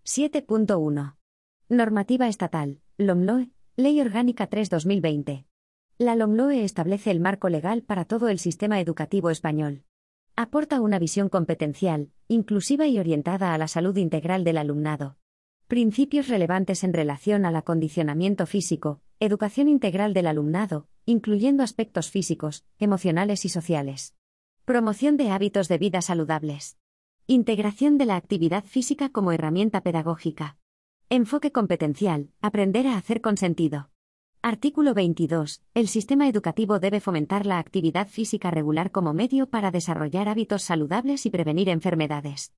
7.1. Normativa estatal, LOMLOE, Ley Orgánica 3/2020. La LOMLOE establece el marco legal para todo el sistema educativo español. Aporta una visión competencial, inclusiva y orientada a la salud integral del alumnado. Principios relevantes en relación al acondicionamiento físico, educación integral del alumnado, incluyendo aspectos físicos, emocionales y sociales. Promoción de hábitos de vida saludables. Integración de la actividad física como herramienta pedagógica. Enfoque competencial, aprender a hacer con sentido. Artículo 22. El sistema educativo debe fomentar la actividad física regular como medio para desarrollar hábitos saludables y prevenir enfermedades.